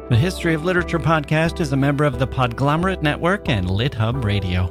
The History of Literature podcast is a member of the Podglomerate Network and LitHub Radio.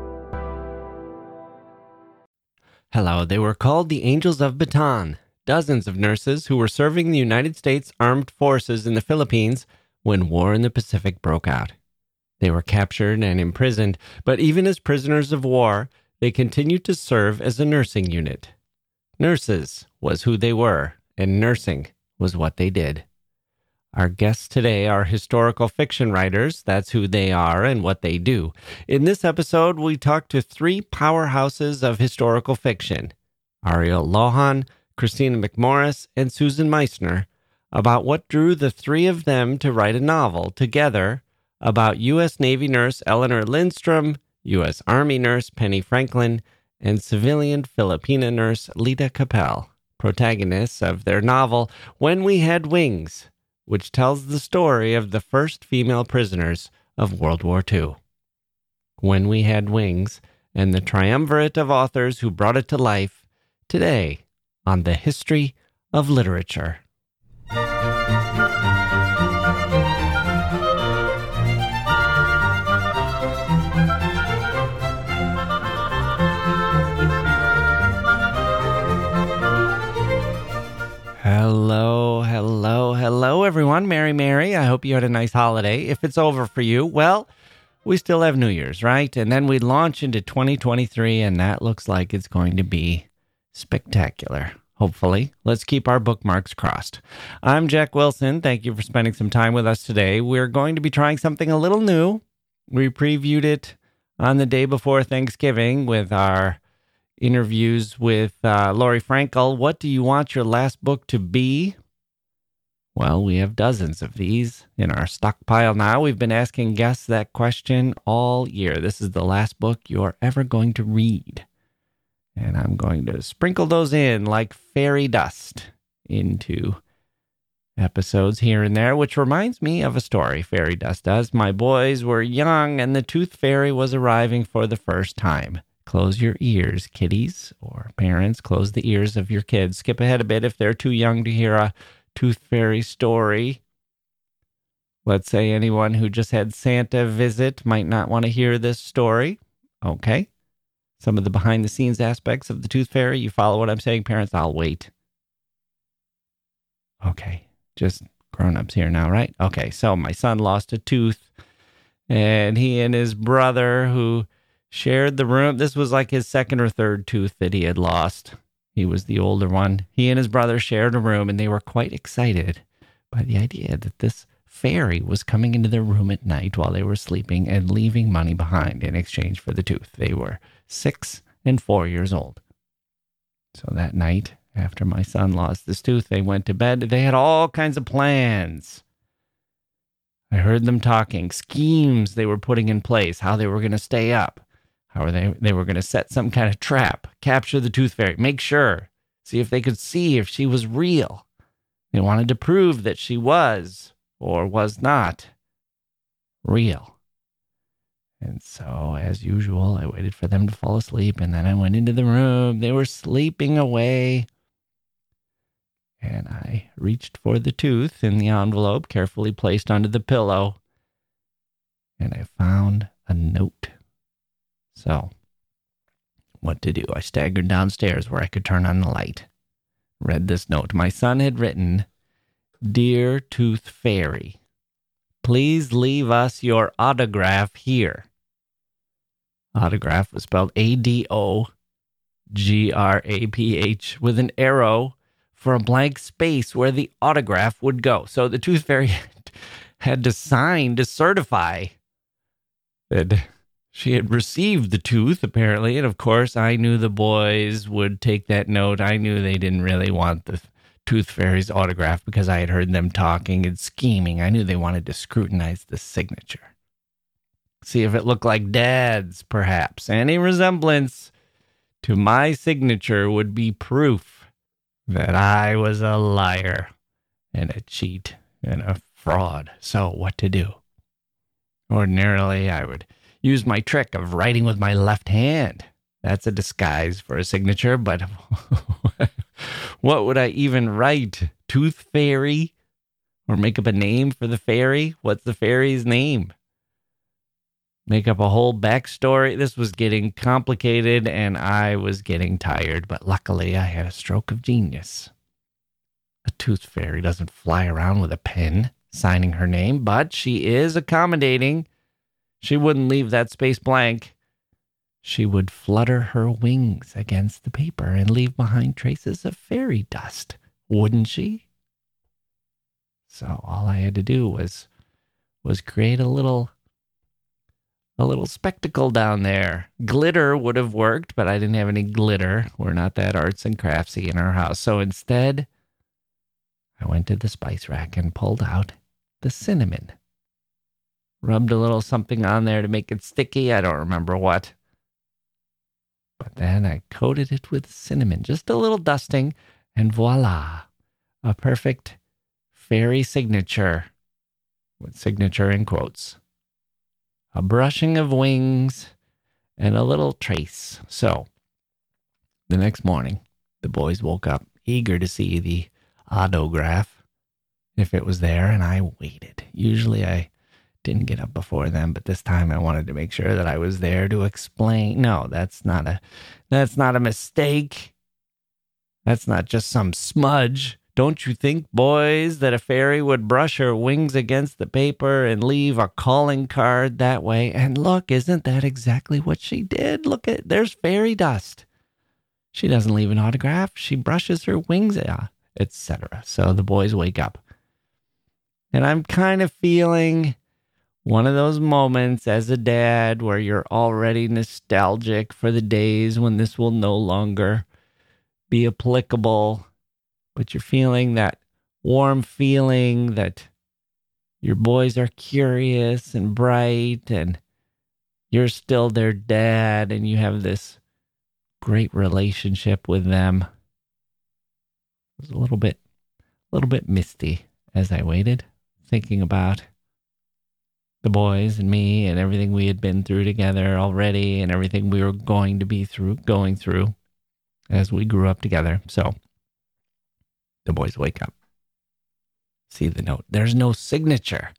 Hello, they were called the Angels of Bataan, dozens of nurses who were serving the United States Armed Forces in the Philippines when war in the Pacific broke out. They were captured and imprisoned, but even as prisoners of war, they continued to serve as a nursing unit. Nurses was who they were, and nursing was what they did. Our guests today are historical fiction writers. That's who they are and what they do. In this episode, we talk to three powerhouses of historical fiction, Ariel Lawhon, Christina McMorris, and Susan Meissner, about what drew the three of them to write a novel together about U.S. Navy nurse Eleanor Lindstrom, U.S. Army nurse Penny Franklin, and civilian Filipina nurse Lita Capel, protagonists of their novel When We Had Wings, which tells the story of the first female prisoners of World War II. When We Had Wings, and the triumvirate of authors who brought it to life, today on The History of Literature. Hello, everyone. Merry. I hope you had a nice holiday. If it's over for you, well, we still have New Year's, right? And then we launch into 2023, and that looks like it's going to be spectacular. Hopefully. Let's keep our bookmarks crossed. I'm Jack Wilson. Thank you for spending some time with us today. We're going to be trying something a little new. We previewed it on the day before Thanksgiving with our interviews with Lori Frankel. What do you want your last book to be? Well, we have dozens of these in our stockpile now. We've been asking guests that question all year. This is the last book you're ever going to read. And I'm going to sprinkle those in like fairy dust into episodes here and there, which reminds me of a story fairy dust does. My boys were young and the tooth fairy was arriving for the first time. Close your ears, kiddies, or parents, close the ears of your kids. Skip ahead a bit if they're too young to hear a tooth fairy story. Let's say anyone who just had Santa visit might not want to hear this story. Okay. Some of the behind the scenes aspects of the tooth fairy. You follow what I'm saying, parents? I'll wait. Okay. Just grown-ups here now, right? Okay. So my son lost a tooth, and he and his brother who shared the room. This was like his second or third tooth that he had lost. He was the older one. He and his brother shared a room, and they were quite excited by the idea that this fairy was coming into their room at night while they were sleeping and leaving money behind in exchange for the tooth. They were 6 and 4 years old. So that night, after my son lost his tooth, they went to bed. They had all kinds of plans. I heard them talking, schemes they were putting in place, how they were going to stay up. How were they were going to set some kind of trap, capture the tooth fairy, make sure, see if they could see if she was real. They wanted to prove that she was or was not real. And so, as usual, I waited for them to fall asleep, and then I went into the room. They were sleeping away. And I reached for the tooth in the envelope, carefully placed under the pillow, and I found a note. So, what to do? I staggered downstairs where I could turn on the light. Read this note. My son had written, "Dear Tooth Fairy, please leave us your autograph here." Autograph was spelled ADOGRAPH with an arrow for a blank space where the autograph would go. So the Tooth Fairy had to sign to certify that she had received the tooth, apparently. And of course, I knew the boys would take that note. I knew they didn't really want the Tooth Fairy's autograph because I had heard them talking and scheming. I knew they wanted to scrutinize the signature. See if it looked like Dad's, perhaps. Any resemblance to my signature would be proof that I was a liar and a cheat and a fraud. So what to do? Ordinarily, I would use my trick of writing with my left hand. That's a disguise for a signature, but what would I even write? Tooth Fairy? Or make up a name for the fairy? What's the fairy's name? Make up a whole backstory. This was getting complicated and I was getting tired, but luckily I had a stroke of genius. A tooth fairy doesn't fly around with a pen signing her name, but she is accommodating. She wouldn't leave that space blank. She would flutter her wings against the paper and leave behind traces of fairy dust, wouldn't she? So all I had to do was create a little spectacle down there. Glitter would have worked, but I didn't have any glitter. We're not that arts and craftsy in our house. So instead, I went to the spice rack and pulled out the cinnamon. Rubbed a little something on there to make it sticky. I don't remember what. But then I coated it with cinnamon, just a little dusting, and voila, a perfect fairy signature, with signature in quotes. A brushing of wings and a little trace. So, the next morning, the boys woke up eager to see the autograph, if it was there, and I waited. Usually I didn't get up before them, but this time I wanted to make sure that I was there to explain. No, that's not a mistake. That's not just some smudge. Don't you think, boys, that a fairy would brush her wings against the paper and leave a calling card that way? And look, isn't that exactly what she did? Look, there's fairy dust. She doesn't leave an autograph. She brushes her wings, etc. So the boys wake up. And I'm kind of feeling one of those moments as a dad where you're already nostalgic for the days when this will no longer be applicable. But you're feeling that warm feeling that your boys are curious and bright and you're still their dad and you have this great relationship with them. It was a little bit misty as I waited, thinking about the boys and me and everything we had been through together already and everything we were going through as we grew up together. So the boys wake up, see the note. There's no signature.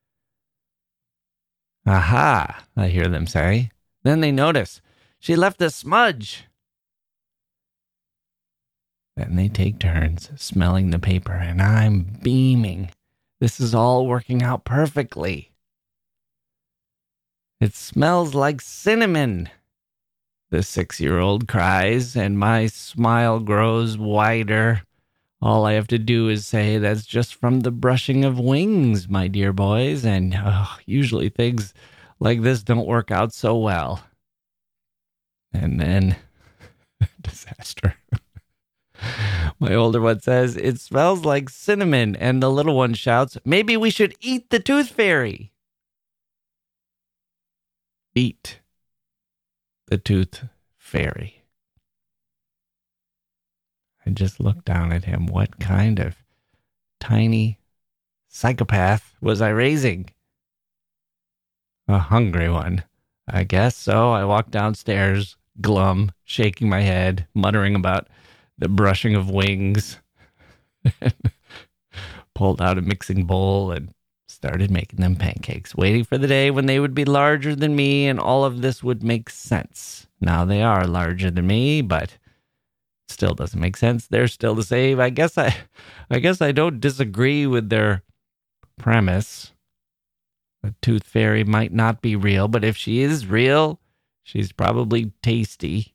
Aha, I hear them say. Then they notice she left a smudge. Then they take turns smelling the paper, and I'm beaming. This is all working out perfectly. It smells like cinnamon, the 6-year-old cries, and my smile grows wider. All I have to do is say that's just from the brushing of wings, my dear boys, and usually things like this don't work out so well. And then, disaster. My older one says, it smells like cinnamon, and the little one shouts, maybe we should eat the tooth fairy. Eat the tooth fairy. I just looked down at him. What kind of tiny psychopath was I raising? A hungry one, I guess. So I walked downstairs, glum, shaking my head, muttering about the brushing of wings. Pulled out a mixing bowl and started making them pancakes, waiting for the day when they would be larger than me and all of this would make sense. Now they are larger than me, but still doesn't make sense. They're still the same. I guess I don't disagree with their premise. A tooth fairy might not be real, but if she is real, she's probably tasty.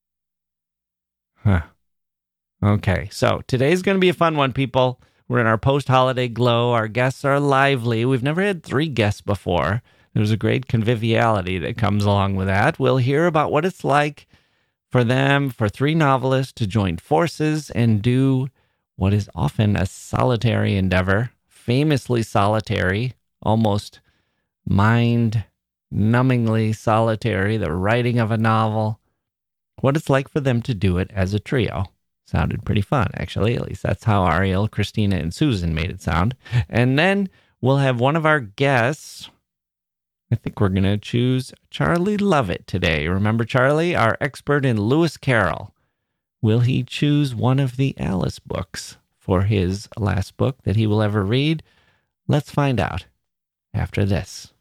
Huh. Okay, so today's going to be a fun one, people. We're in our post-holiday glow. Our guests are lively. We've never had 3 guests before. There's a great conviviality that comes along with that. We'll hear about what it's like for 3 novelists to join forces and do what is often a solitary endeavor, famously solitary, almost mind-numbingly solitary, the writing of a novel, what it's like for them to do it as a trio. Sounded pretty fun, actually. At least that's how Ariel, Christina, and Susan made it sound. And then we'll have one of our guests. I think we're going to choose Charlie Lovett today. Remember Charlie, our expert in Lewis Carroll. Will he choose one of the Alice books for his last book that he will ever read? Let's find out after this.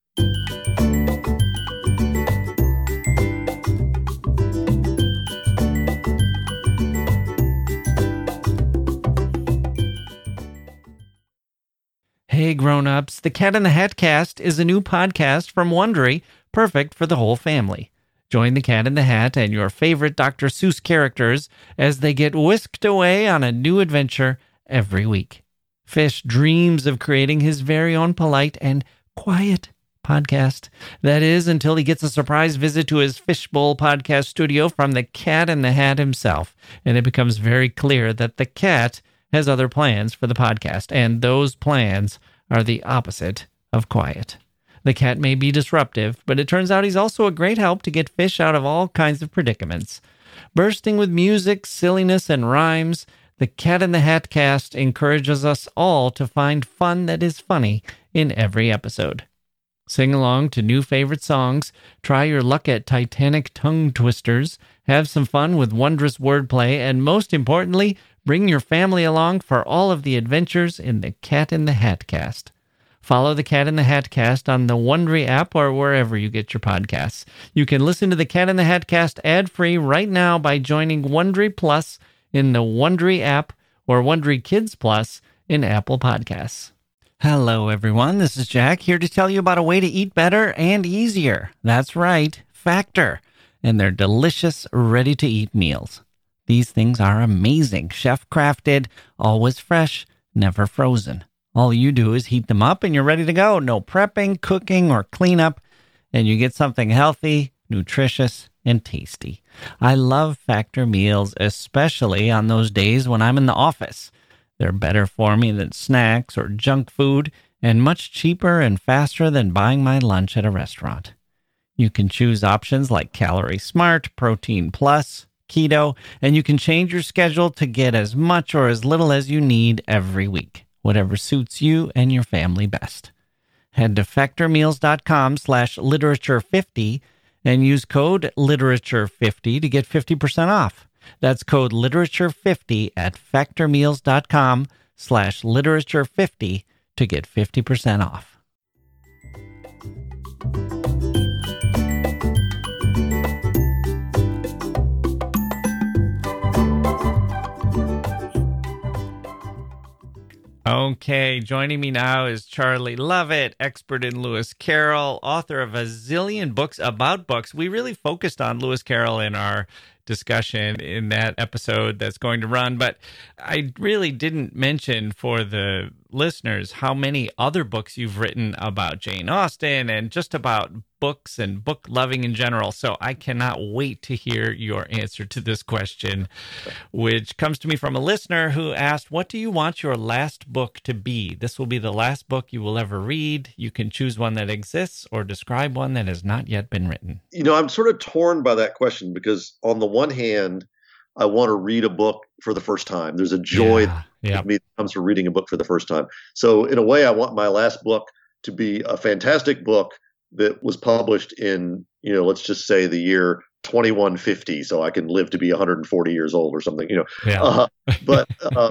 Hey grown-ups, the Cat in the Hat Cast is a new podcast from Wondery, perfect for the whole family. Join the Cat in the Hat and your favorite Dr. Seuss characters as they get whisked away on a new adventure every week. Fish dreams of creating his very own polite and quiet podcast. That is, until he gets a surprise visit to his Fishbowl podcast studio from the Cat in the Hat himself, and it becomes very clear that the cat has other plans for the podcast, and those plans are the opposite of quiet. The cat may be disruptive, but it turns out he's also a great help to get Fish out of all kinds of predicaments. Bursting with music, silliness, and rhymes, the Cat in the Hat Cast encourages us all to find fun that is funny in every episode. Sing along to new favorite songs, try your luck at Titanic tongue twisters, have some fun with wondrous wordplay, and most importantly, bring your family along for all of the adventures in the Cat in the Hat Cast. Follow the Cat in the Hat Cast on the Wondery app or wherever you get your podcasts. You can listen to the Cat in the Hat Cast ad-free right now by joining Wondery Plus in the Wondery app or Wondery Kids Plus in Apple Podcasts. Hello, everyone. This is Jack here to tell you about a way to eat better and easier. That's right, Factor, and their delicious, ready-to-eat meals. These things are amazing, chef-crafted, always fresh, never frozen. All you do is heat them up and you're ready to go. No prepping, cooking, or cleanup, and you get something healthy, nutritious, and tasty. I love Factor meals, especially on those days when I'm in the office. They're better for me than snacks or junk food, and much cheaper and faster than buying my lunch at a restaurant. You can choose options like Calorie Smart, Protein Plus, Keto, and you can change your schedule to get as much or as little as you need every week, whatever suits you and your family best. Head to factormeals.com/literature50 and use code literature50 to get 50% off. That's code literature50 at factormeals.com/literature50 to get 50% off. Okay, joining me now is Charlie Lovett, expert in Lewis Carroll, author of a zillion books about books. We really focused on Lewis Carroll in our discussion in that episode that's going to run, but I really didn't mention for the listeners how many other books you've written about Jane Austen and just about books and book loving in general. So I cannot wait to hear your answer to this question, which comes to me from a listener who asked, what do you want your last book to be? This will be the last book you will ever read. You can choose one that exists or describe one that has not yet been written. You know, I'm sort of torn by that question because on the one hand, I want to read a book for the first time. There's a joy that comes from reading a book for the first time. So in a way, I want my last book to be a fantastic book that was published in, let's just say the year 2150, so I can live to be 140 years old or something, but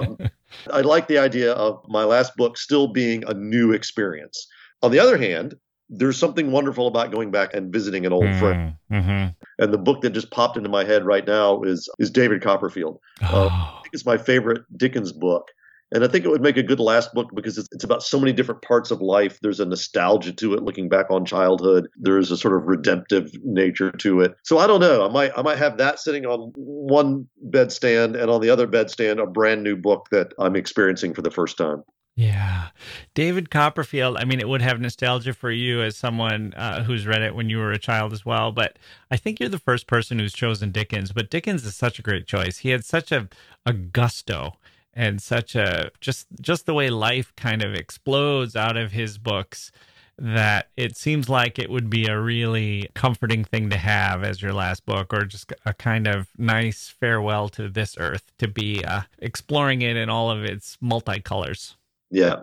I like the idea of my last book still being a new experience. On the other hand, there's something wonderful about going back and visiting an old friend. Mm-hmm. And the book that just popped into my head right now is David Copperfield. I think it's my favorite Dickens book. And I think it would make a good last book because it's about so many different parts of life. There's a nostalgia to it, looking back on childhood. There's a sort of redemptive nature to it. So I don't know. I might have that sitting on one bedstand, and on the other bedstand, a brand new book that I'm experiencing for the first time. Yeah. David Copperfield, I mean, it would have nostalgia for you as someone who's read it when you were a child as well, but I think you're the first person who's chosen Dickens, but Dickens is such a great choice. He had such a gusto and such a, just the way life kind of explodes out of his books, that it seems like it would be a really comforting thing to have as your last book, or just a kind of nice farewell to this earth, to be exploring it in all of its multicolors. Yeah.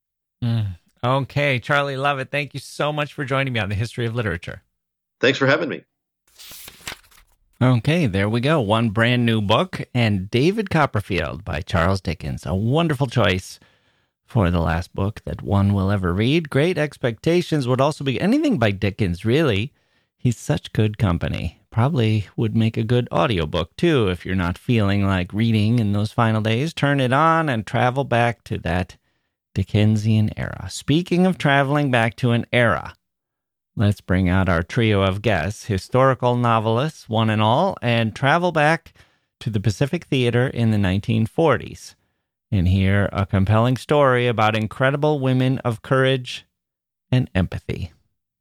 Okay, Charlie Lovett, thank you so much for joining me on the History of Literature. Thanks for having me. Okay, there we go. One brand new book, and David Copperfield by Charles Dickens. A wonderful choice for the last book that one will ever read. Great Expectations would also be anything by Dickens, really. He's such good company. Probably would make a good audiobook, too, if you're not feeling like reading in those final days. Turn it on and travel back to that Dickensian era. Speaking of traveling back to an era, let's bring out our trio of guests, historical novelists, one and all, and travel back to the Pacific Theater in the 1940s. And hear a compelling story about incredible women of courage and empathy.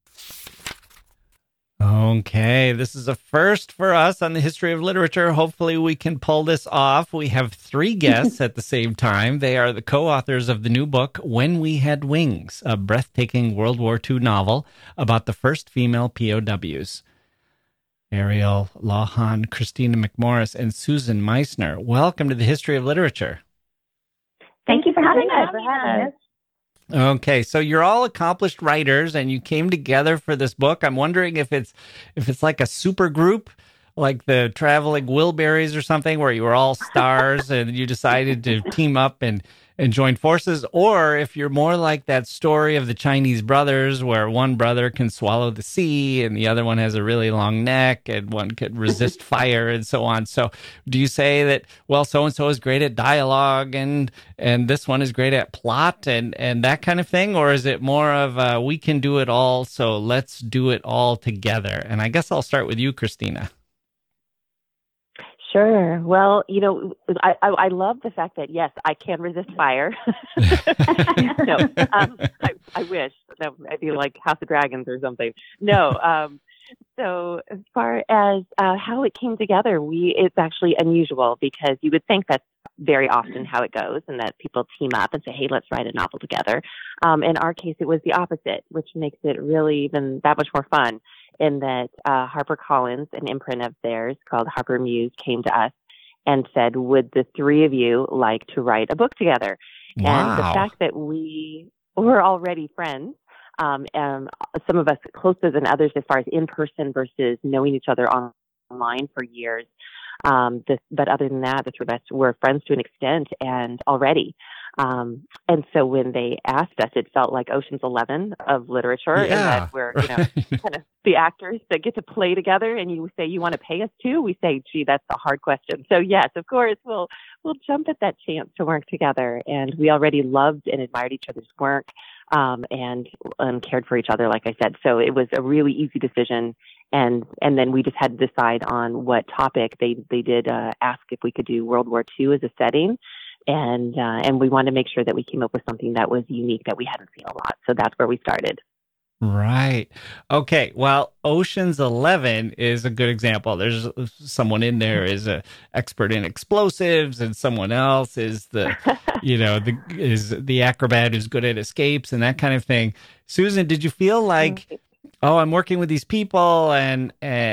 Okay, this is a first for us on the History of Literature. Hopefully we can pull this off. We have 3 guests at the same time. They are the co-authors of the new book, When We Had Wings, a breathtaking World War II novel about the first female POWs. Ariel Lawhon, Christina McMorris, and Susan Meissner. Welcome to the History of Literature. Thank you for having us. Okay, so you're all accomplished writers, and you came together for this book. I'm wondering if it's like a super group, like the Traveling Wilburys or something, where you were all stars and you decided to team up and join forces, or if you're more like that story of the Chinese brothers, where one brother can swallow the sea and the other one has a really long neck and one could resist fire and so on. So do you say that, well, so-and-so is great at dialogue and this one is great at plot and that kind of thing? Or is it more of we can do it all, so let's do it all together? And I guess I'll start with you, Christina. Sure. Well, I love the fact that, yes, I can resist fire. No, I wish. I'd be like House of Dragons or something. No. So as far as how it came together, it's actually unusual because you would think that's very often how it goes and that people team up and say, hey, let's write a novel together. In our case, it was the opposite, which makes it really even that much more fun. In that HarperCollins, an imprint of theirs called Harper Muse, came to us and said, would the 3 of you like to write a book together? Wow. And the fact that we were already friends, and some of us closer than others as far as in person versus knowing each other online for years. But other than that, the 3 of us were friends to an extent and already. And so when they asked us, it felt like Ocean's 11 of literature, and that we're kind of the actors that get to play together. And you say you want to pay us too. We say, gee, that's a hard question. So yes, of course, we'll jump at that chance to work together. And we already loved and admired each other's work, and cared for each other, like I said. So it was a really easy decision. And then we just had to decide on what topic. They did ask if we could do World War II as a setting. And we wanted to make sure that we came up with something that was unique that we hadn't seen a lot. So that's where we started. Right. Okay. Well, Ocean's 11 is a good example. There's someone in there is an expert in explosives, and someone else is the acrobat who's good at escapes and that kind of thing. Susan, did you feel like, oh, I'm working with these people, and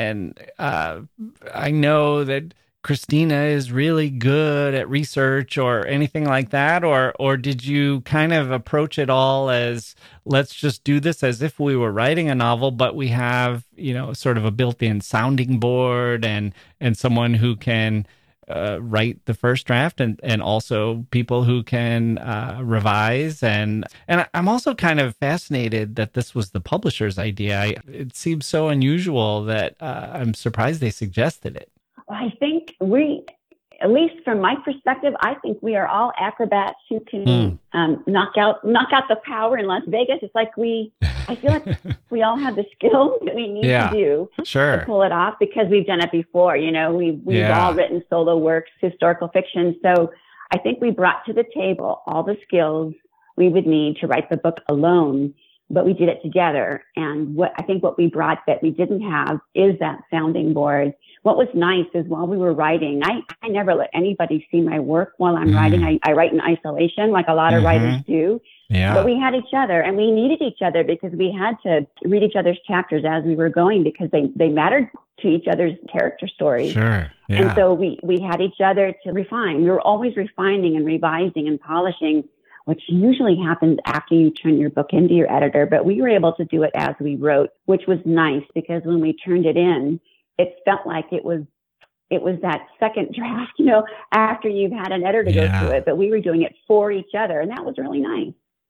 I know that Christina is really good at research or anything like that? Or did you kind of approach it all as, let's just do this as if we were writing a novel, but we have, sort of a built-in sounding board and someone who can write the first draft and also people who can revise. And I'm also kind of fascinated that this was the publisher's idea. It seems so unusual that I'm surprised they suggested it. I think at least from my perspective, I think we are all acrobats who can knock out the power in Las Vegas. It's like I feel like we all have the skills that we need to do to pull it off because we've done it before. We've all written solo works, historical fiction. So I think we brought to the table all the skills we would need to write the book alone, but we did it together. And what we brought that we didn't have is that sounding board. What was nice is while we were writing, I never let anybody see my work while I'm writing. I write in isolation like a lot of writers do. Yeah. But we had each other and we needed each other because we had to read each other's chapters as we were going because they mattered to each other's character stories. Sure. Yeah. And so we had each other to refine. We were always refining and revising and polishing, which usually happens after you turn your book into your editor. But we were able to do it as we wrote, which was nice because when we turned it in, it felt like it was it was that second draft, after you've had an editor go through it, but we were doing it for each other, and that was really nice.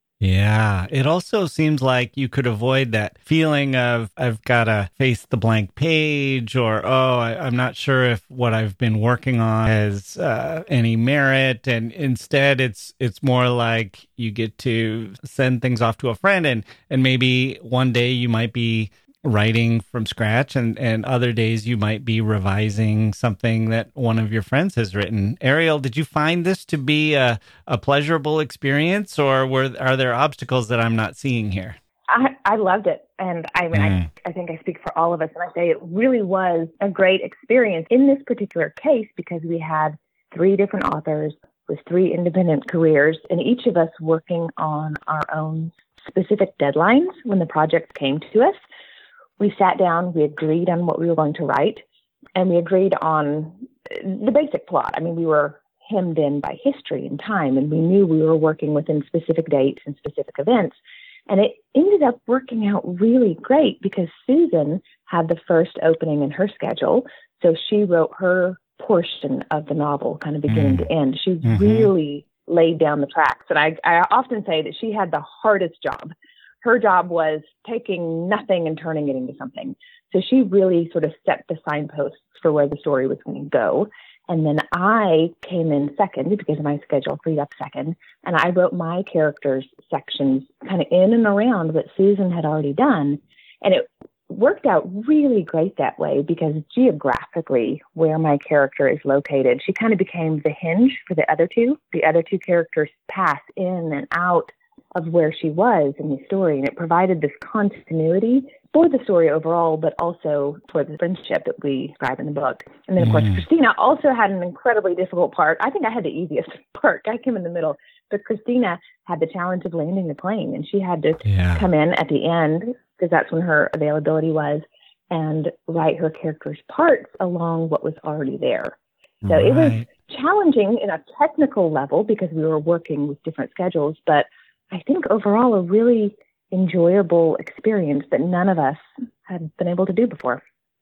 Yeah. It also seems like you could avoid that feeling of I've got to face the blank page, or, I'm not sure if what I've been working on has any merit. And instead, it's more like you get to send things off to a friend, and maybe one day you might be writing from scratch, and other days you might be revising something that one of your friends has written. Ariel, did you find this to be a pleasurable experience, or are there obstacles that I'm not seeing here? I loved it. And I mean, I think I speak for all of us when I say it really was a great experience in this particular case, because we had 3 different authors with 3 independent careers, and each of us working on our own specific deadlines when the project came to us. We sat down, we agreed on what we were going to write, and we agreed on the basic plot. I mean, we were hemmed in by history and time, and we knew we were working within specific dates and specific events. And it ended up working out really great because Susan had the first opening in her schedule. So she wrote her portion of the novel, kind of beginning to end. She really laid down the tracks. And I often say that she had the hardest job. Her job was taking nothing and turning it into something. So she really sort of set the signposts for where the story was going to go. And then I came in second because my schedule freed up second. And I wrote my characters' sections kind of in and around what Susan had already done. And it worked out really great that way because geographically where my character is located, she kind of became the hinge for the other two. The other 2 characters pass in and out of where she was in the story. And it provided this continuity for the story overall, but also for the friendship that we describe in the book. And then, of course, Christina also had an incredibly difficult part. I think I had the easiest part. I came in the middle. But Christina had the challenge of landing the plane, and she had to come in at the end, because that's when her availability was, and write her character's parts along what was already there. So it was challenging in a technical level because we were working with different schedules, but I think overall a really enjoyable experience that none of us had been able to do before.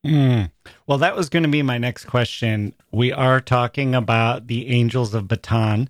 Well, that was going to be my next question. We are talking about the Angels of Bataan,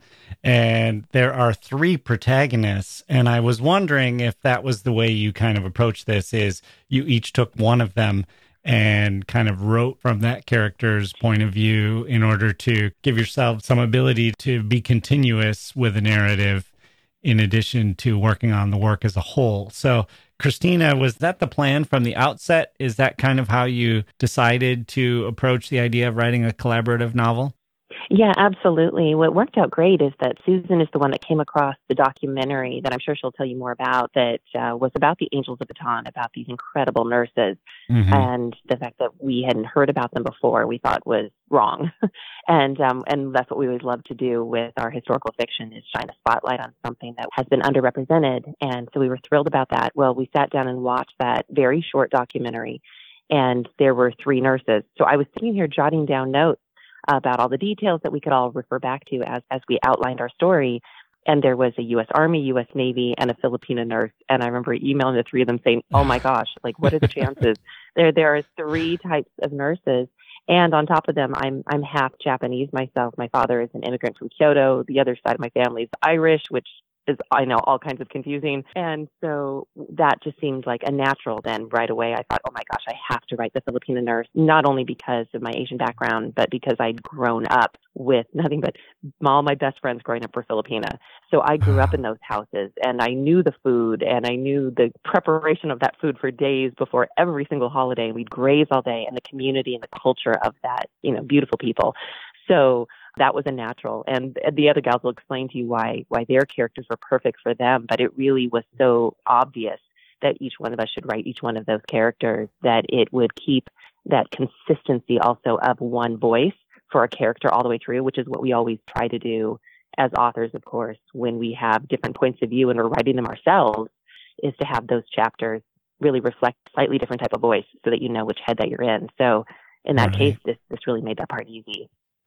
and there are 3 protagonists. And I was wondering if that was the way you kind of approached this, is you each took one of them and kind of wrote from that character's point of view in order to give yourself some ability to be continuous with a narrative in addition to working on the work as a whole. So, Christina, was that the plan from the outset? Is that kind of how you decided to approach the idea of writing a collaborative novel? Yeah, absolutely. What worked out great is that Susan is the one that came across the documentary that I'm sure she'll tell you more about, that was about the Angels of Bataan, about these incredible nurses. And the fact that we hadn't heard about them before, we thought was wrong. And that's what we always love to do with our historical fiction, is shine a spotlight on something that has been underrepresented. And so we were thrilled about that. Well, we sat down and watched that very short documentary, and there were 3 nurses. So I was sitting here jotting down notes about all the details that we could all refer back to as we outlined our story. And there was a U.S. Army, U.S. Navy, and a Filipina nurse. And I remember emailing the 3 of them saying, oh my gosh, like, what are the chances? There are 3 types of nurses. And on top of them, I'm half Japanese myself. My father is an immigrant from Kyoto. The other side of my family is Irish, which is, I know, all kinds of confusing. And so that just seemed like a natural then right away. I thought, oh my gosh, I have to write the Filipina nurse, not only because of my Asian background, but because I'd grown up with nothing but all my best friends growing up were Filipina. So I grew up in those houses, and I knew the food, and I knew the preparation of that food for days before every single holiday. We'd graze all day, and the community and the culture of that, beautiful people. So that was a natural. And the other gals will explain to you why their characters were perfect for them. But it really was so obvious that each one of us should write each one of those characters, that it would keep that consistency also of one voice for a character all the way through, which is what we always try to do as authors, of course, when we have different points of view and we're writing them ourselves, is to have those chapters really reflect slightly different type of voice so that you know which head that you're in. So in that case, this really made that part easy.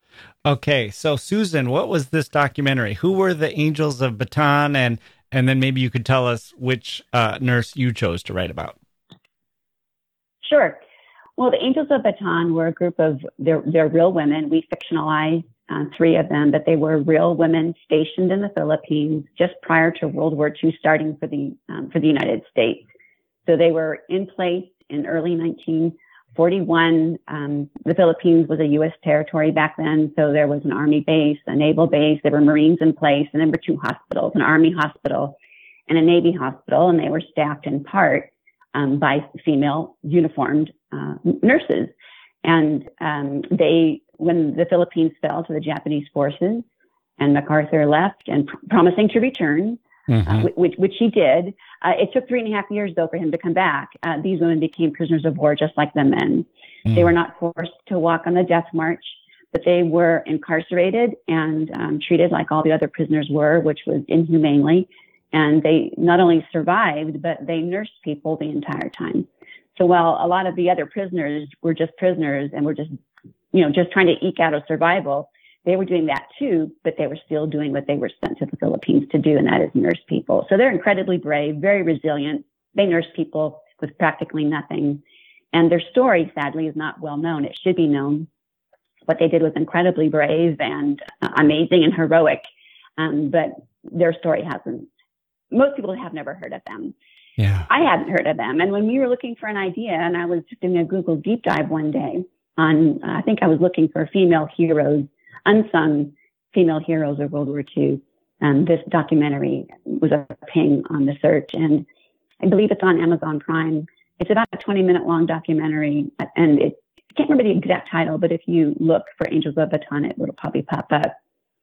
Okay, so Susan, what was this documentary? Who were the Angels of Bataan? And then maybe you could tell us which nurse you chose to write about. Sure. Well, the Angels of Bataan were a group of, they're real women. We fictionalized three of them, but they were real women stationed in the Philippines just prior to World War II starting for the United States. So they were in place in early 1941. The Philippines was a U.S. territory back then, so there was an Army base, a naval base, there were Marines in place, and there were two hospitals, an Army hospital and a Navy hospital, and they were staffed in part by female uniformed nurses. And when the Philippines fell to the Japanese forces and MacArthur left and promising to return, which he did, it took 3.5 years, though, for him to come back. These women became prisoners of war just like the men. They were not forced to walk on the death march, but they were incarcerated and treated like all the other prisoners were, which was inhumanely. And they not only survived, but they nursed people the entire time. So while a lot of the other prisoners were just prisoners and were just trying to eke out a survival, they were doing that too, but they were still doing what they were sent to the Philippines to do, and that is nurse people. So they're incredibly brave, very resilient. They nurse people with practically nothing. And their story, sadly, is not well known. It should be known. What they did was incredibly brave and amazing and heroic. But their story hasn't. Most people have never heard of them. Yeah. I hadn't heard of them. And when we were looking for an idea, and I was doing a Google deep dive one day on, I think I was looking for female heroes, unsung female heroes of World War II. This documentary was a ping on the search, and I believe it's on Amazon Prime. It's about a 20-minute long documentary, and I can't remember the exact title, but if you look for Angels of Bataan, it will probably pop up.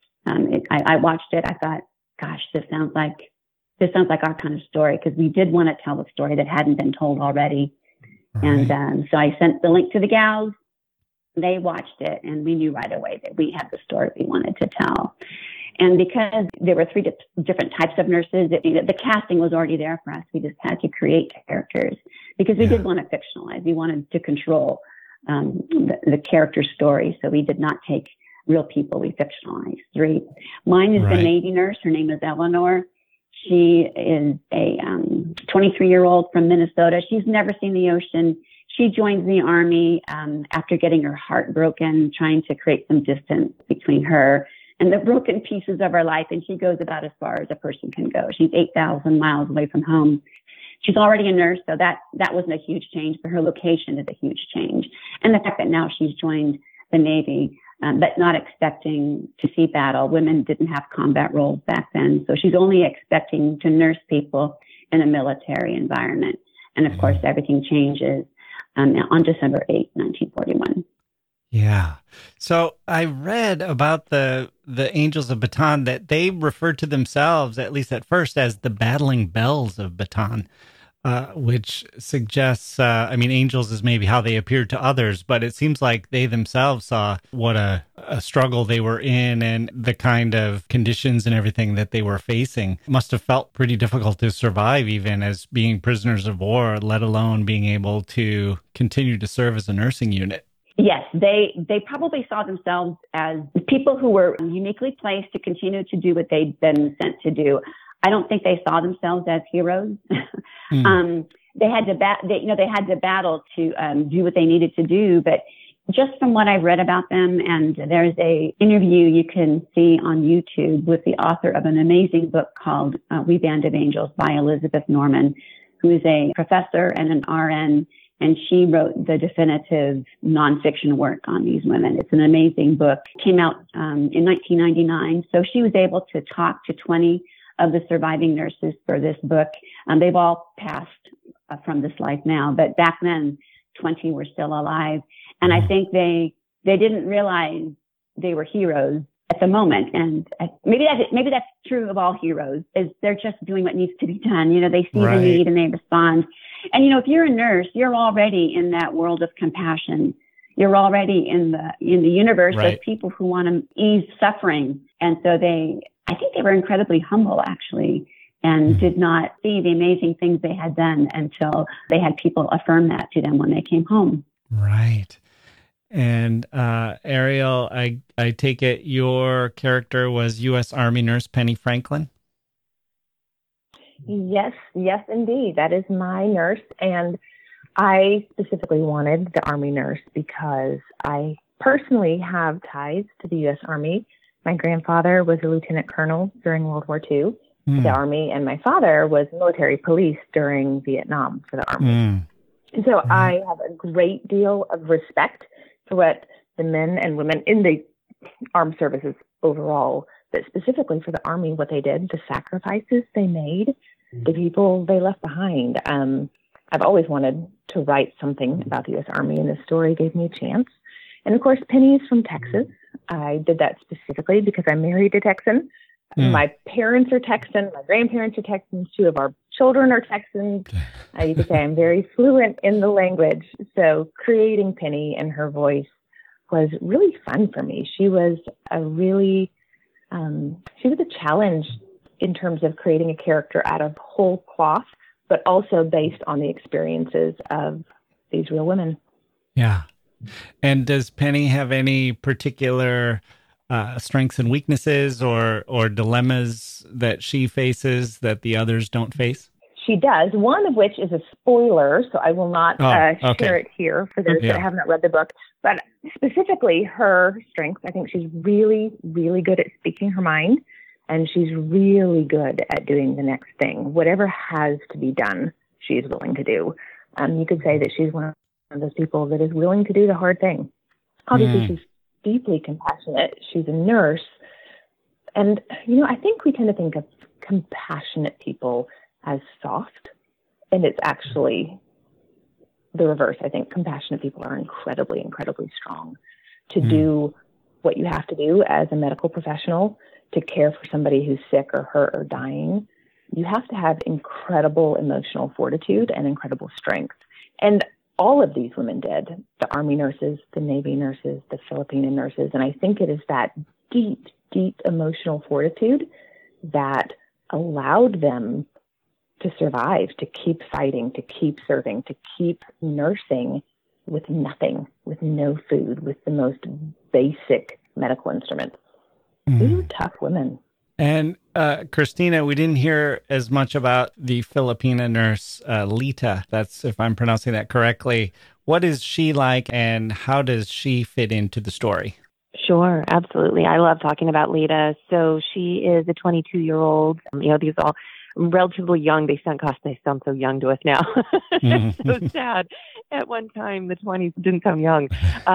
I watched it. I thought, gosh, this sounds like our kind of story, because we did want to tell a story that hadn't been told already. Right. And so I sent the link to the gals. They watched it, and we knew right away that we had the story we wanted to tell. And because there were three different types of nurses, the casting was already there for us. We just had to create characters because we did want to fictionalize. We wanted to control the character story. So we did not take real people. We fictionalized three. Mine is the Navy nurse. Her name is Eleanor. She is a 23-year-old from Minnesota. She's never seen the ocean. She joins the Army after getting her heart broken, trying to create some distance between her and the broken pieces of her life. And she goes about as far as a person can go. She's 8,000 miles away from home. She's already a nurse, so that wasn't a huge change, but her location is a huge change. And the fact that now she's joined the Navy, but not expecting to see battle. Women didn't have combat roles back then, so she's only expecting to nurse people in a military environment. And of course, everything changes on December 8, 1941. Yeah. So I read about the Angels of Bataan that they referred to themselves, at least at first, as the Battling Belles of Bataan, which suggests, angels is maybe how they appeared to others, but it seems like they themselves saw what a struggle they were in and the kind of conditions and everything that they were facing. It must have felt pretty difficult to survive even as being prisoners of war, let alone being able to continue to serve as a nursing unit. Yes, they probably saw themselves as people who were uniquely placed to continue to do what they'd been sent to do. I don't think they saw themselves as heroes. They had to battle to do what they needed to do. But just from what I've read about them, and there's a interview you can see on YouTube with the author of an amazing book called We Band of Angels by Elizabeth Norman, who is a professor and an RN. And she wrote the definitive nonfiction work on these women. It's an amazing book. It came out in 1999. So she was able to talk to 20 of the surviving nurses for this book. They've all passed from this life now, but back then, 20 were still alive. And I think they didn't realize they were heroes at the moment. And maybe that's true of all heroes, is they're just doing what needs to be done. They see the need and they respond. And, if you're a nurse, you're already in that world of compassion. You're already in the universe of people who want to ease suffering. And so I think they were incredibly humble, actually, and did not see the amazing things they had done until they had people affirm that to them when they came home. Right. And Ariel, I take it your character was U.S. Army nurse Penny Franklin? Yes, indeed. That is my nurse. And I specifically wanted the Army nurse because I personally have ties to the U.S. Army. My grandfather was a lieutenant colonel during World War II for the Army, and my father was military police during Vietnam for the Army. And so I have a great deal of respect for what the men and women in the armed services overall, but specifically for the Army, what they did, the sacrifices they made, the people they left behind. I've always wanted to write something about the U.S. Army, and this story gave me a chance. And of course, Penny is from Texas. I did that specifically because I married a Texan. My parents are Texan. My grandparents are Texans. 2 of our children are Texans. You could say I'm very fluent in the language. So creating Penny and her voice was really fun for me. She was a challenge in terms of creating a character out of whole cloth, but also based on the experiences of these real women. Yeah. And does Penny have any particular strengths and weaknesses or dilemmas that she faces that the others don't face? She does, one of which is a spoiler, so I will not share it here for those that have not read the book. But specifically, her strengths, I think she's really, really good at speaking her mind, and she's really good at doing the next thing. Whatever has to be done, she is willing to do. You could say that she's one of those people that is willing to do the hard thing. Obviously, she's deeply compassionate. She's a nurse. And, I think we tend to think of compassionate people as soft, and it's actually the reverse. I think compassionate people are incredibly, incredibly strong to do what you have to do as a medical professional to care for somebody who's sick or hurt or dying. You have to have incredible emotional fortitude and incredible strength. And all of these women did, the Army nurses, the Navy nurses, the Filipino nurses. And I think it is that deep, deep emotional fortitude that allowed them to survive, to keep fighting, to keep serving, to keep nursing with nothing, with no food, with the most basic medical instruments. These are tough women. And Christina, we didn't hear as much about the Filipina nurse, Lita. That's, if I'm pronouncing that correctly. What is she like, and how does she fit into the story? Sure, absolutely. I love talking about Lita. So she is a 22-year-old. These all relatively young. They sound so young to us now. It's so sad. At one time, the 20s didn't sound young.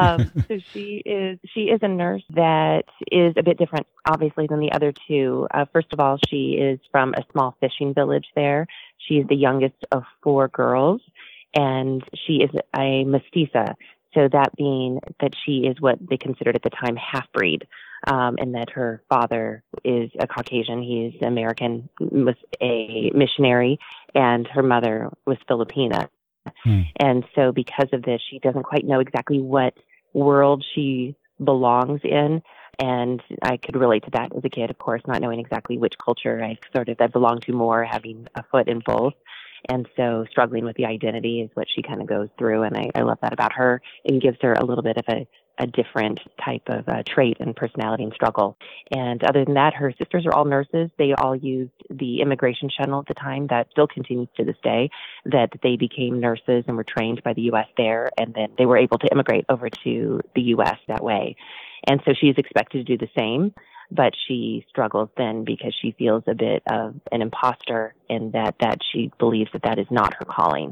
So she is a nurse that is a bit different, obviously, than the other 2. First of all, she is from a small fishing village there. She is the youngest of 4 girls, and she is a mestiza. So that being that she is what they considered at the time half-breed, and that her father is a Caucasian. He is American, was a missionary, and her mother was Filipina. And so because of this, she doesn't quite know exactly what world she belongs in. And I could relate to that as a kid, of course, not knowing exactly which culture I belong to more, having a foot in both. And so struggling with the identity is what she kind of goes through. And I love that about her, and gives her a little bit of a different type of trait and personality and struggle. And other than that, her sisters are all nurses. They all used the immigration shuttle at the time. That still continues to this day, that they became nurses and were trained by the U.S. there. And then they were able to immigrate over to the U.S. that way. And so she's expected to do the same. But she struggles then because she feels a bit of an imposter in that she believes that is not her calling.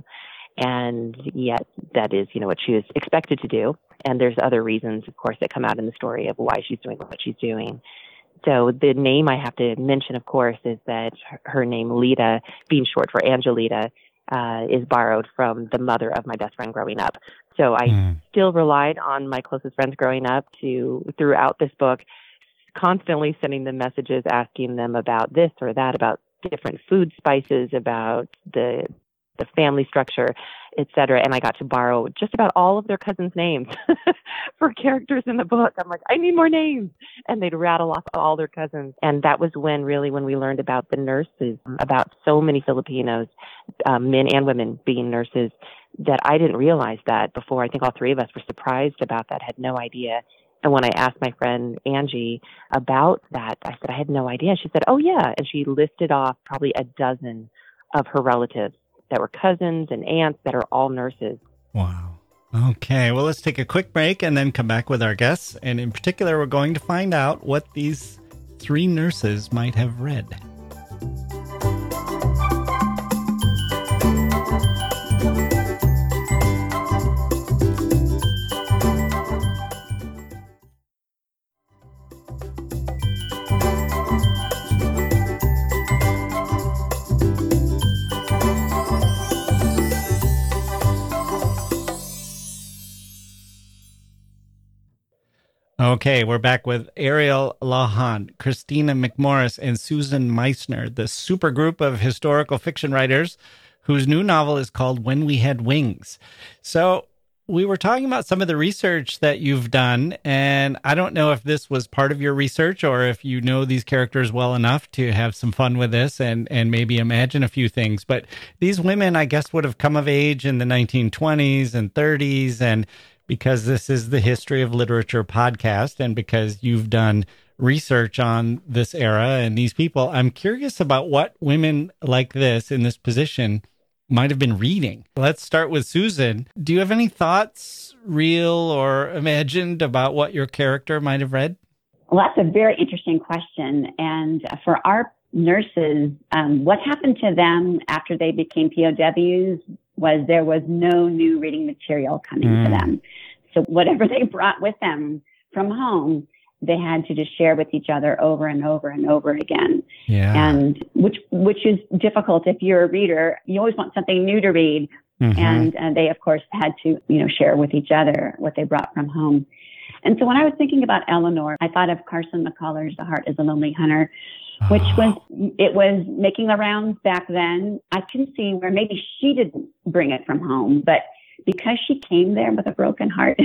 And yet that is, what she was expected to do. And there's other reasons, of course, that come out in the story of why she's doing what she's doing. So the name I have to mention, of course, is that her name, Lita, being short for Angelita, is borrowed from the mother of my best friend growing up. So I still relied on my closest friends growing up throughout this book, constantly sending them messages, asking them about this or that, about different food spices, about the family structure, etc. And I got to borrow just about all of their cousins' names for characters in the book. I'm like, I need more names. And they'd rattle off all their cousins. And that was when we learned about the nurses, about so many Filipinos, men and women being nurses, that I didn't realize that before. I think all 3 of us were surprised about that, had no idea. And when I asked my friend Angie about that, I said, I had no idea. She said, oh, yeah. And she listed off probably a dozen of her relatives that were cousins and aunts that are all nurses. Wow. Okay, well, let's take a quick break and then come back with our guests. And in particular, we're going to find out what these 3 nurses might have read. Okay, we're back with Ariel Lawhon, Christina McMorris, and Susan Meissner, the super group of historical fiction writers whose new novel is called When We Had Wings. So we were talking about some of the research that you've done, and I don't know if this was part of your research or if you know these characters well enough to have some fun with this and maybe imagine a few things. But these women, I guess, would have come of age in the 1920s and 30s, and because this is the History of Literature podcast and because you've done research on this era and these people, I'm curious about what women like this in this position might have been reading. Let's start with Susan. Do you have any thoughts, real or imagined, about what your character might have read? Well, that's a very interesting question. And for our nurses, what happened to them after they became POWs was there was no new reading material coming to them. So whatever they brought with them from home, they had to just share with each other over and over and over again. Yeah. And which is difficult if you're a reader. You always want something new to read. And they, of course, had to, share with each other what they brought from home. And so when I was thinking about Eleanor, I thought of Carson McCullers' The Heart is a Lonely Hunter, which was making the rounds back then. I can see where maybe she didn't bring it from home, but because she came there with a broken heart,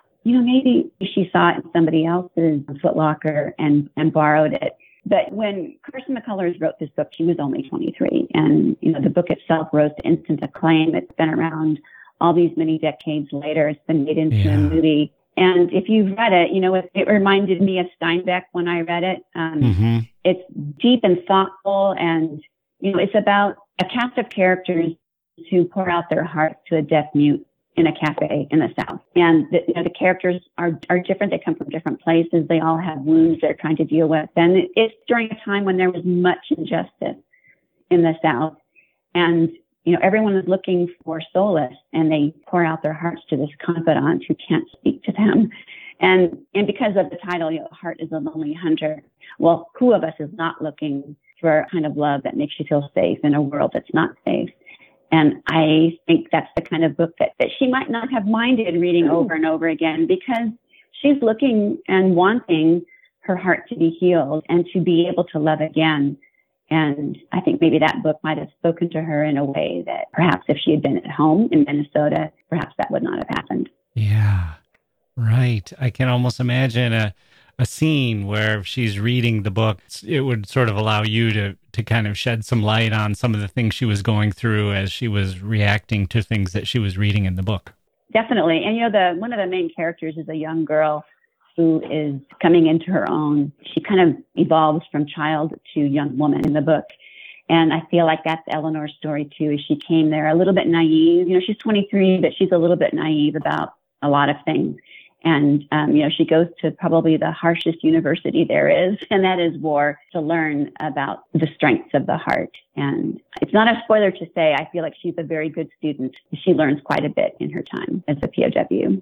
maybe she saw it in somebody else's footlocker and borrowed it. But when Carson McCullers wrote this book, she was only 23. And, the book itself rose to instant acclaim. It's been around all these many decades later. It's been made into a movie. And if you've read it, it reminded me of Steinbeck when I read it. It's deep and thoughtful, and, it's about a cast of characters who pour out their hearts to a deaf mute in a cafe in the South. And the characters are different. They come from different places. They all have wounds they're trying to deal with. And it's during a time when there was much injustice in the South. And everyone is looking for solace, and they pour out their hearts to this confidant who can't speak to them. And because of the title, Heart is a Lonely Hunter. Well, who of us is not looking for a kind of love that makes you feel safe in a world that's not safe? And I think that's the kind of book that she might not have minded reading over and over again, because she's looking and wanting her heart to be healed and to be able to love again. And I think maybe that book might have spoken to her in a way that perhaps if she had been at home in Minnesota, perhaps that would not have happened. Yeah, right. I can almost imagine a scene where if she's reading the book, it would sort of allow you to kind of shed some light on some of the things she was going through as she was reacting to things that she was reading in the book. Definitely. And, one of the main characters is a young girl who is coming into her own. She kind of evolves from child to young woman in the book. And I feel like that's Eleanor's story too. She came there a little bit naive. She's 23, but she's a little bit naive about a lot of things. And, she goes to probably the harshest university there is, and that is war, to learn about the strengths of the heart. And it's not a spoiler to say, I feel like she's a very good student. She learns quite a bit in her time as a POW.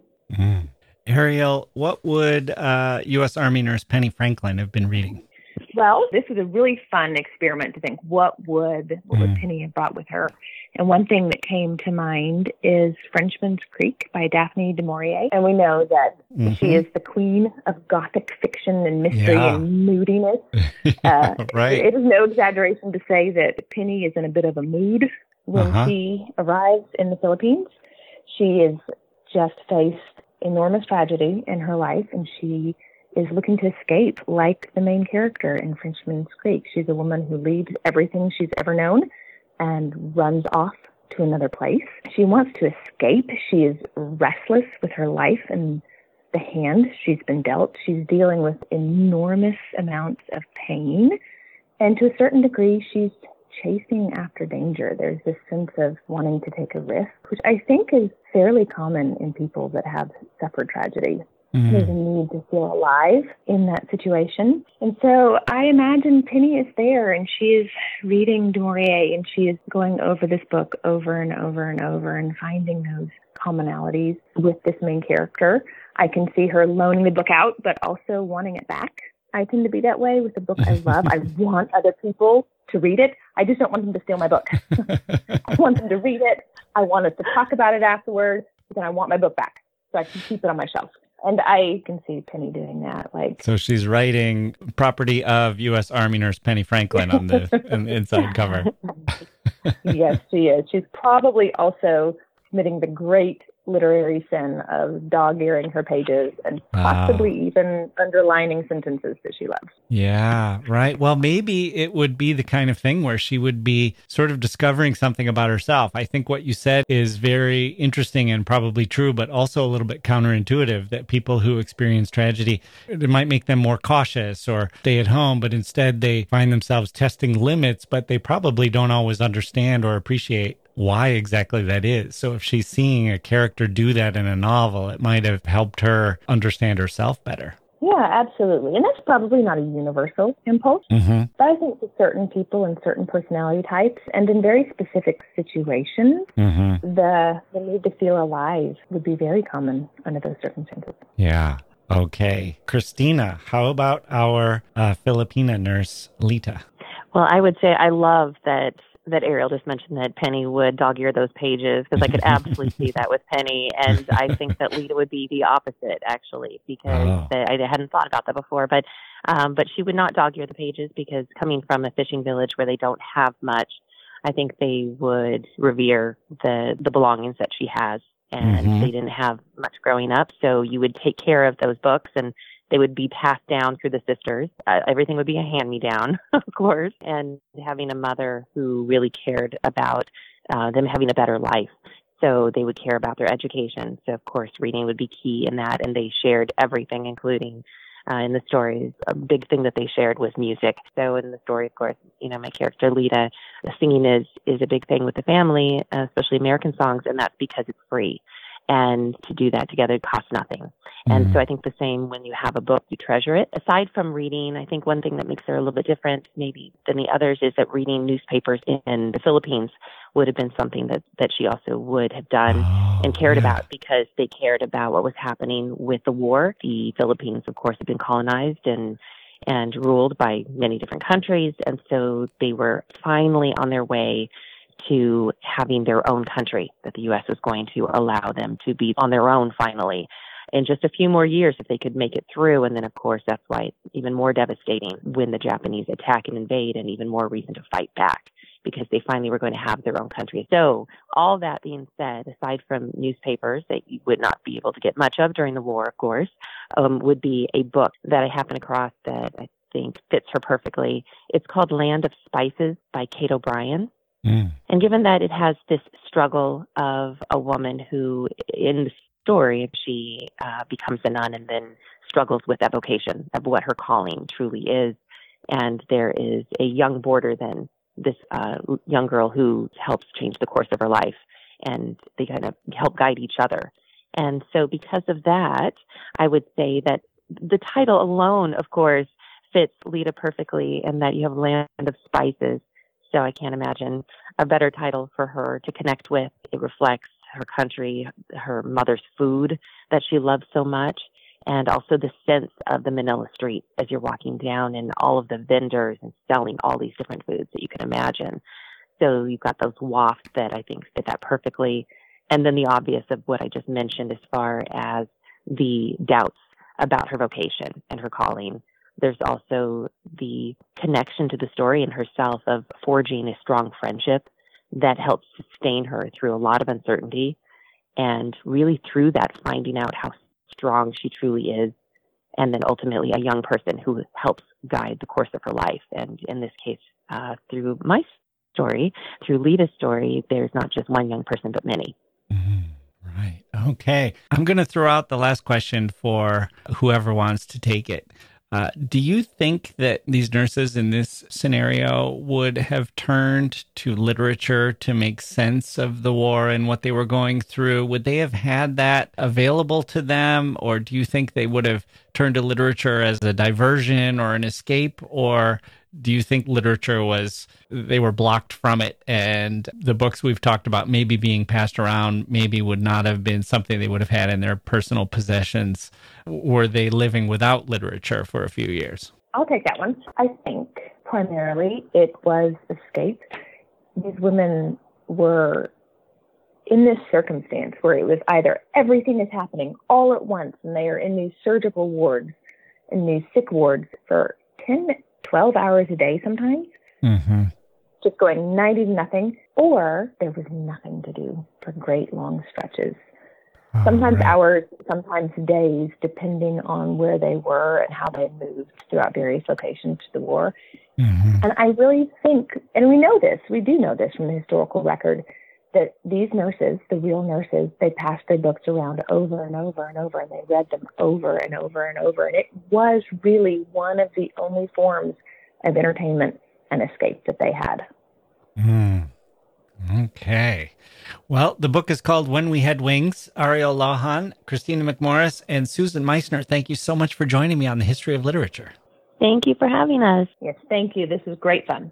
Ariel, what would U.S. Army nurse Penny Franklin have been reading? Well, this was a really fun experiment to think, what would Penny have brought with her? And one thing that came to mind is Frenchman's Creek by Daphne du Maurier. And we know that she is the queen of Gothic fiction and mystery and moodiness. Right. It is no exaggeration to say that Penny is in a bit of a mood when she arrives in the Philippines. She is just faced enormous tragedy in her life, and she is looking to escape like the main character in Frenchman's Creek. She's a woman who leaves everything she's ever known and runs off to another place. She wants to escape. She is restless with her life and the hand she's been dealt. She's dealing with enormous amounts of pain. And to a certain degree, she's chasing after danger. There's this sense of wanting to take a risk, which I think is fairly common in people that have suffered tragedy. Mm-hmm. There's a need to feel alive in that situation. And so I imagine Penny is there and she is reading Du Maurier and she is going over this book over and over and over and finding those commonalities with this main character. I can see her loaning the book out, but also wanting it back. I tend to be that way with a book I love. I want other people to read it. I just don't want them to steal my book. I want them to read it. I want us to talk about it afterwards. Then I want my book back so I can keep it on my shelf. And I can see Penny doing that. So she's writing property of U.S. Army Nurse Penny Franklin on the inside cover. Yes, she is. She's probably also committing the great literary sin of dog-earing her pages and possibly even underlining sentences that she loves. Yeah, right. Well, maybe it would be the kind of thing where she would be sort of discovering something about herself. I think what you said is very interesting and probably true, but also a little bit counterintuitive, that people who experience tragedy, it might make them more cautious or stay at home, but instead they find themselves testing limits, but they probably don't always understand or appreciate why exactly that is. So if she's seeing a character do that in a novel, it might have helped her understand herself better. Yeah, absolutely. And that's probably not a universal impulse. Mm-hmm. But I think for certain people and certain personality types and in very specific situations, the need to feel alive would be very common under those circumstances. Yeah. Okay. Christina, how about our Filipina nurse, Lita? Well, I would say I love that Ariel just mentioned that Penny would dog-ear those pages, because I could absolutely see that with Penny. And I think that Lita would be the opposite, actually, because I hadn't thought about that before. But she would not dog-ear the pages, because coming from a fishing village where they don't have much, I think they would revere the belongings that she has. And they didn't have much growing up. So you would take care of those books, and they would be passed down through the sisters. Everything would be a hand-me-down, of course, and having a mother who really cared about them having a better life. So they would care about their education. So, of course, reading would be key in that, and they shared everything, including in the stories. A big thing that they shared was music. So in the story, of course, my character, Lita, singing is a big thing with the family, especially American songs, and that's because it's free. And to do that together costs nothing. And so I think the same when you have a book, you treasure it. Aside from reading, I think one thing that makes her a little bit different maybe than the others is that reading newspapers in the Philippines would have been something that she also would have done and cared about, because they cared about what was happening with the war. The Philippines, of course, had been colonized and ruled by many different countries. And so they were finally on their way to having their own country, that the U.S. was going to allow them to be on their own finally in just a few more years if they could make it through. And then, of course, that's why it's even more devastating when the Japanese attack and invade, and even more reason to fight back, because they finally were going to have their own country. So all that being said, aside from newspapers that you would not be able to get much of during the war, of course, would be a book that I happened across that I think fits her perfectly. It's called Land of Spices by Kate O'Brien. And given that it has this struggle of a woman who, in the story, she becomes a nun and then struggles with that vocation of what her calling truly is. And there is a young boarder then, this young girl who helps change the course of her life. And they kind of help guide each other. And so because of that, I would say that the title alone, of course, fits Lita perfectly, and that you have Land of Spices. So I can't imagine a better title for her to connect with. It reflects her country, her mother's food that she loves so much, and also the sense of the Manila street as you're walking down, and all of the vendors and selling all these different foods that you can imagine. So you've got those wafts that I think fit that perfectly. And then the obvious of what I just mentioned as far as the doubts about her vocation and her calling. There's also the connection to the story and herself of forging a strong friendship that helps sustain her through a lot of uncertainty, and really through that finding out how strong she truly is, and then ultimately a young person who helps guide the course of her life. And in this case, through my story, through Lita's story, there's not just one young person, but many. Right. Okay. I'm going to throw out the last question for whoever wants to take it. Do you think that these nurses in this scenario would have turned to literature to make sense of the war and what they were going through? Would they have had that available to them? Or do you think they would have turned to literature as a diversion or an escape? Or do you think they were blocked from it, and the books we've talked about maybe being passed around maybe would not have been something they would have had in their personal possessions? Were they living without literature for a few years? I'll take that one. I think primarily it was escape. These women were in this circumstance where it was either everything is happening all at once and they are in these surgical wards, in these sick wards for 12 hours a day sometimes, just going 90 to nothing, or there was nothing to do for great long stretches. Sometimes hours, sometimes days, depending on where they were and how they moved throughout various locations to the war. And I really think, and we do know this from the historical record, that these nurses, the real nurses, they passed their books around over and over and over, and they read them over and over and over. And it was really one of the only forms of entertainment and escape that they had. Okay. Well, the book is called When We Had Wings. Ariel Lawhon, Christina McMorris, and Susan Meissner, thank you so much for joining me on the History of Literature. Thank you for having us. Yes, thank you. This was great fun.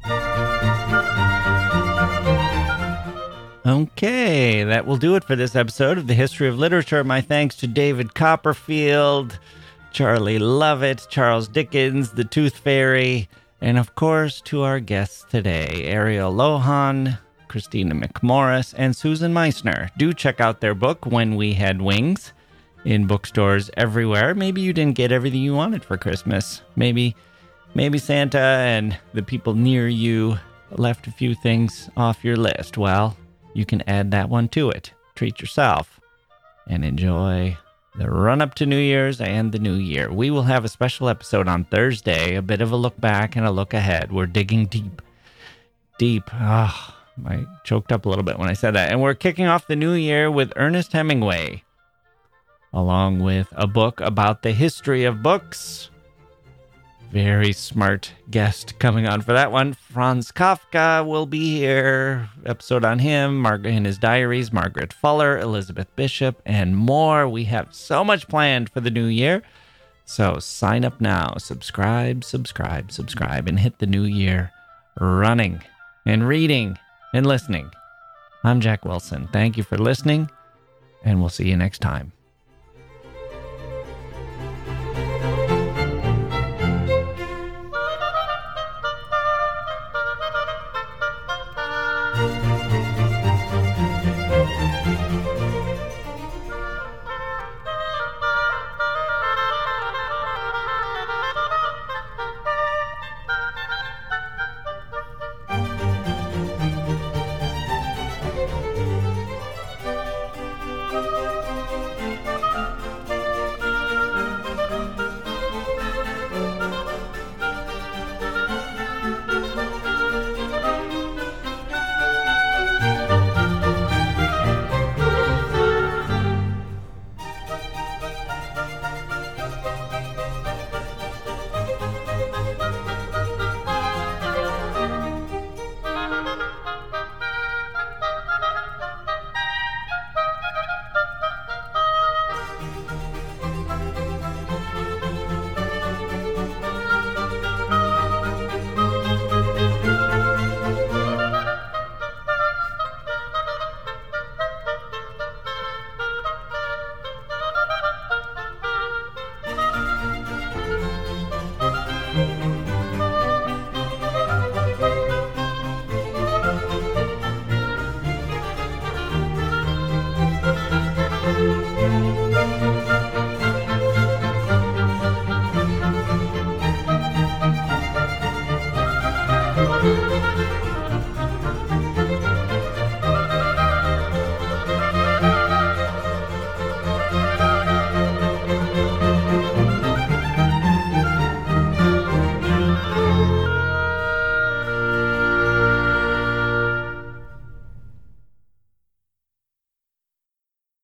Okay, that will do it for this episode of the History of Literature. My thanks to David Copperfield, Charlie Lovett, Charles Dickens, the Tooth Fairy, and of course to our guests today, Ariel Lawhon, Christina McMorris, and Susan Meissner. Do check out their book, When We Had Wings, in bookstores everywhere. Maybe you didn't get everything you wanted for Christmas. Maybe Santa and the people near you left a few things off your list. Well, you can add that one to it. Treat yourself and enjoy the run-up to New Year's and the new year. We will have a special episode on Thursday, a bit of a look back and a look ahead. We're digging deep. Oh, I choked up a little bit when I said that. And we're kicking off the new year with Ernest Hemingway, along with a book about the history of books. Very smart guest coming on for that one. Franz Kafka will be here. Episode on him, in his diaries, Margaret Fuller, Elizabeth Bishop, and more. We have so much planned for the new year. So sign up now. Subscribe, and hit the new year running and reading and listening. I'm Jack Wilson. Thank you for listening, and we'll see you next time.